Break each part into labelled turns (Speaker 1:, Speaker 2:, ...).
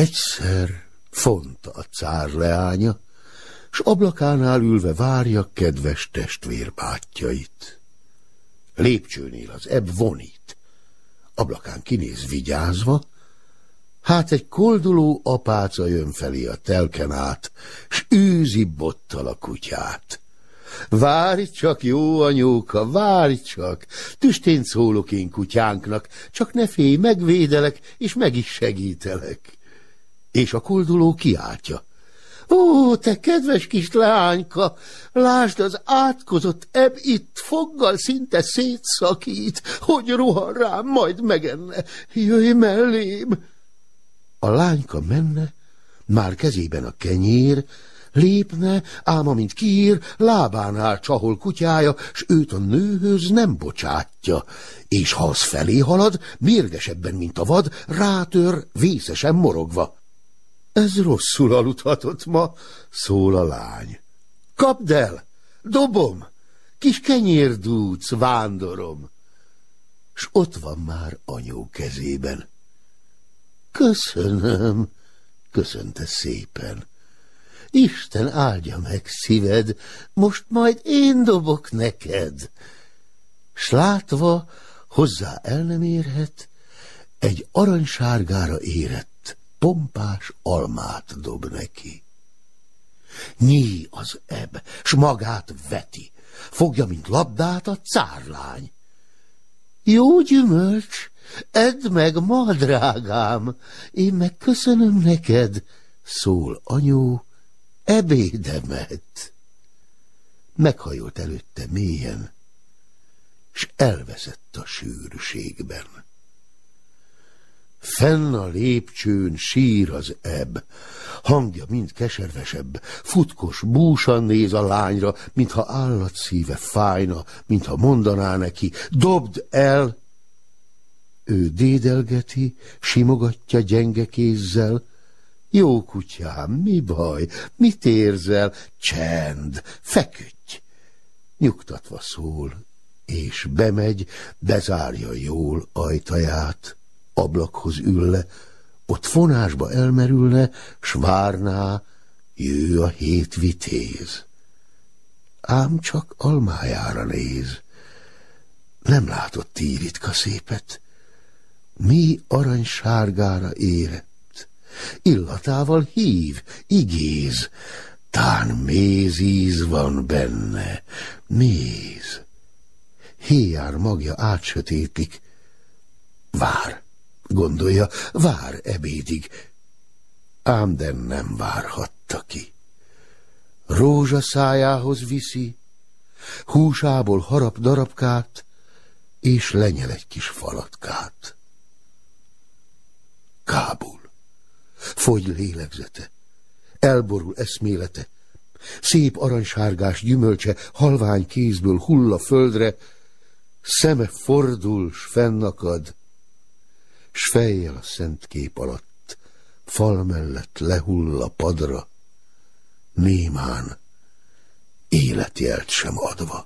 Speaker 1: Egyszer Fonta a cár leánya, s ablakánál ülve várja kedves testvérbátyjait. Lépcsőnél az ebb vonít, ablakán kinéz vigyázva, hát egy kolduló apáca jön felé a telken át, s űzi bottal a kutyát. Várj csak, jó anyóka, várj csak, tüstént szólok én kutyánknak, csak ne félj, megvédelek, és meg is segítelek. És a kolduló kiáltja. Ó, te kedves kis leányka, lásd, az átkozott ebb itt foggal szinte szétszakít, hogy rohan rám, majd megenne, jöjj mellém. A lányka menne, már kezében a kenyér, lépne, ám amint kiír, lábánál csahol kutyája, s őt a nőhöz nem bocsátja, és ha az felé halad, mérgesebben, mint a vad, rátör, vészesen morogva. Ez rosszul aludhatott ma, szól a lány. Kapd el, dobom, kis kenyérdúc, vándorom. S ott van már anyó kezében. Köszönöm, köszönte szépen. Isten áldja meg szíved, most majd én dobok neked. S látva, hozzá el nem érhet, egy aranysárgára érett, pompás almát dob neki. Nyíj az ebb, s magát veti, fogja, mint labdát a cárlány. Jó gyümölcs, edd meg, ma, drágám, én meg köszönöm neked, szól anyó, ebédemet. Meghajolt előtte mélyen, s elveszett a sűrűségben. Fenn a lépcsőn sír az ebb, hangja mind keservesebb, futkos, búsan néz a lányra, mintha állatszíve fájna, mintha mondaná neki, dobd el! Ő dédelgeti, simogatja gyenge kézzel. Jó kutyám, mi baj, mit érzel? Csend, feküdj! Nyugtatva szól, és bemegy, bezárja jól ajtaját. Ablakhoz ülne, ott fonásba elmerülne, s várná, jő a 7 vitéz. Ám csak almájára néz, nem látott így ritka szépet, mi aranysárgára érett, illatával hív, igéz, tán mézíz van benne, méz. Héjár magja átsötétlik, vár. Gondolja, vár ebédig, ám de nem várhatta ki. Rózsa szájához viszi, húsából harap darabkát, és lenyel egy kis falatkát. Kábul, fogy lélegzete, elborul eszmélete, szép aranysárgás gyümölcse halvány kézből hull a földre, szeme fordul, s fennakad, s fejjel a szent kép alatt, fal mellett lehull a padra, némán, életjelt sem adva.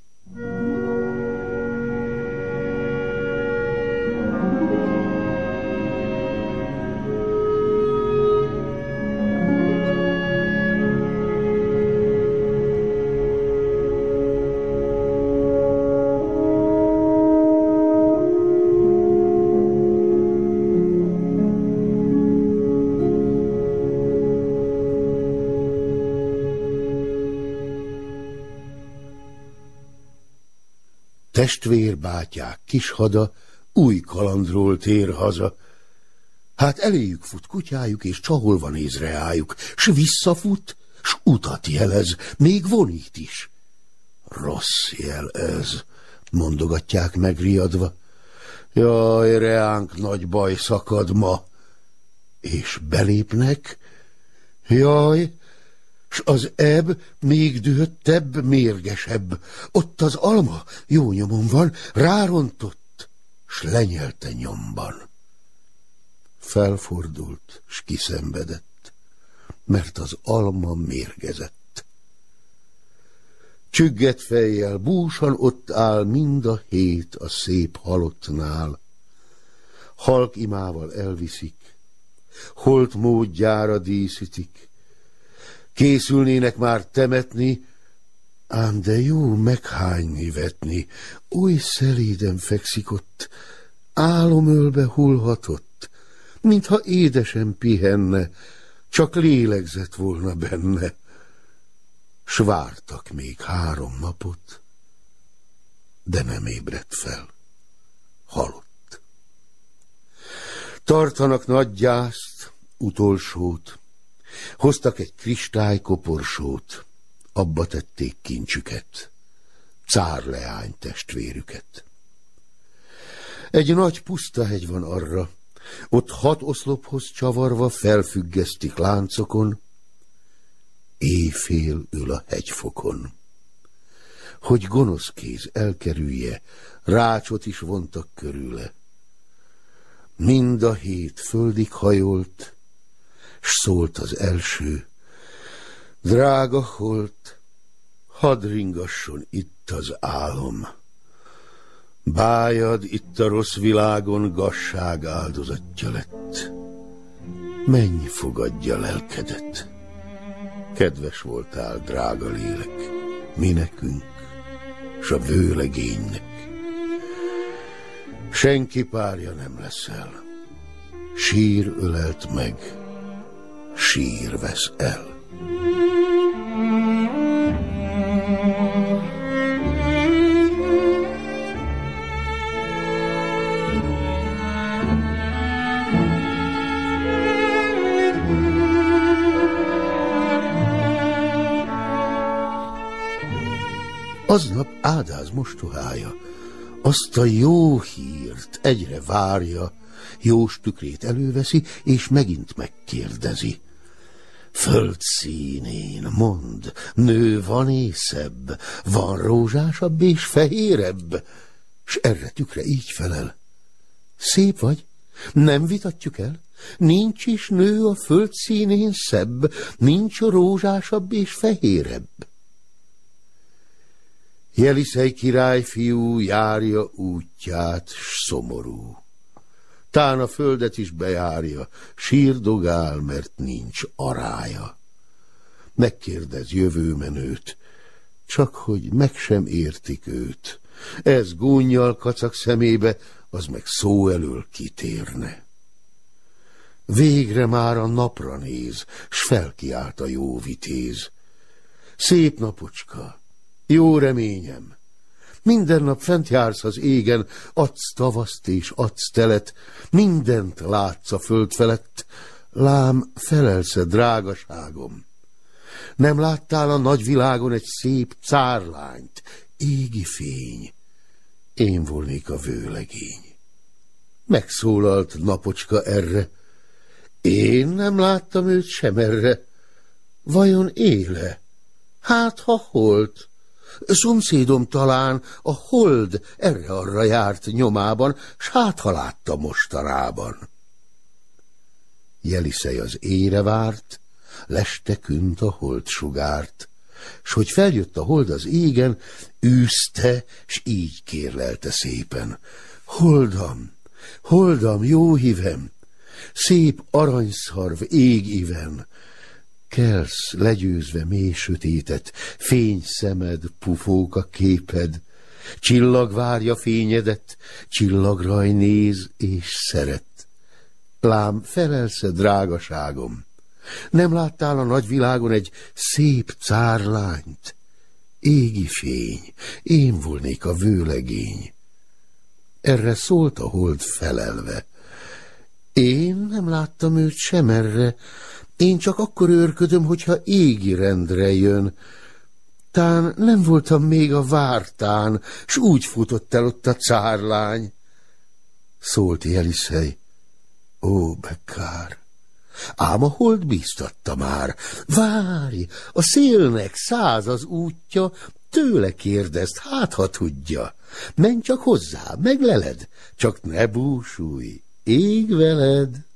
Speaker 1: Testvérbátyák kishada új kalandról tér haza. Hát eléjük fut kutyájuk, és csaholva néz reájuk, s visszafut, s utat jelez, még vonít is. Rossz jel ez, mondogatják megriadva. Jaj, reánk nagy baj szakad ma. És belépnek, jaj, s az ebb még dühöttebb, mérgesebb. Ott az alma jó nyomon van, rárontott, s lenyelte nyomban. Felfordult, s kiszenvedett, mert az alma mérgezett. Csüggett fejjel, búsan ott áll mind a 7 a szép halottnál. Halk imával elviszik, holt módjára díszítik. Készülnének már temetni, ám de jó meghányni vetni, oly szelíden fekszik ott, álomölbe hullhatott, mintha édesen pihenne, csak lélegzett volna benne. S vártak még 3 napot, de nem ébredt fel, halott. Tartanak nagy gyászt, utolsót, hoztak egy kristálykoporsót, abba tették kincsüket, cárleány testvérüket. Egy nagy puszta hegy van arra, ott 6 oszlophoz csavarva felfüggesztik láncokon, éjfél ül a hegyfokon. Hogy gonosz kéz elkerülje, rácsot is vontak körüle. Mind a 7 földig hajolt, s szólt az első: drága holt, hadd ringasson itt az álom. Bájad itt a rossz világon gazság áldozatja lett. Menj, fogadja lelkedet. Kedves voltál, drága lélek, mi nekünk, s a vőlegénynek. Senki párja nem leszel, sír ölelt meg, sír vesz el. Aznap Ádáz mostohája azt a jó hírt egyre várja, jós tükrét előveszi, és megint megkérdezi. Föld színén, mondd, nő van észebb, van rózsásabb és fehérebb? S erre tükre így felel: szép vagy, nem vitatjuk el, nincs is nő a föld színén szebb, nincs rózsásabb és fehérebb. Jeliszej királyfiú járja útját, s szomorú. Tán a földet is bejárja, sírdogál, mert nincs arája. Megkérdez jövőmenőt, csak hogy meg sem értik őt. Ez gúnnyal kacag szemébe, az meg szó elől kitérne. Végre már a napra néz, s felkiált a jó vitéz. Szép napocska, jó reményem, minden nap fent jársz az égen, adsz tavaszt és adsz telet, mindent látsz a föld felett, lám felelsz-e, drágaságom? Nem láttál a nagyvilágon egy szép cárlányt, égi fény? Én volnék a vőlegény. Megszólalt napocska erre: én nem láttam őt sem erre. Vajon éle? Hát, ha holt. Szomszédom talán a hold erre-arra járt nyomában, s hát, ha látta mostanában. Jeliszej az éjre várt, leste künt a hold sugárt, s hogy feljött a hold az égen, űzte, s így kérlelte szépen: holdam, holdam, jó hívem, szép aranyszarv ég iven, kelsz legyőzve mély sötétet, fény szemed, pufók a képed, csillag várja fényedet, csillagraj néz és szeret. Lám felelsz-e, drágaságom? Nem láttál a nagyvilágon egy szép cárlányt? Égi fény, én volnék a vőlegény. Erre szólt a hold felelve: én nem láttam őt sem erre, én csak akkor őrködöm, hogyha égi rendre jön. Tán nem voltam még a vártán, s úgy futott el ott a cárlány. Szólt Jeliszej: ó, bekár, ám a hold bíztatta már. Várj, a szélnek 100 az útja, tőle kérdezd, hát ha tudja. Menj csak hozzá, megleled, csak ne búsulj, ég veled.